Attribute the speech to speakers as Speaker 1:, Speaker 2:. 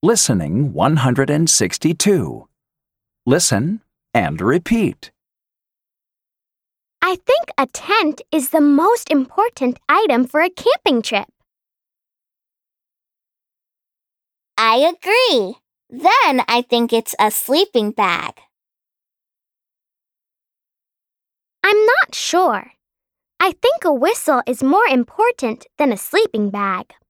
Speaker 1: Listening 162. Listen and repeat.
Speaker 2: I think a tent is the most important item for a camping trip.
Speaker 3: I agree. Then I think it's a sleeping bag.
Speaker 2: I'm not sure. I think a whistle is more important than a sleeping bag.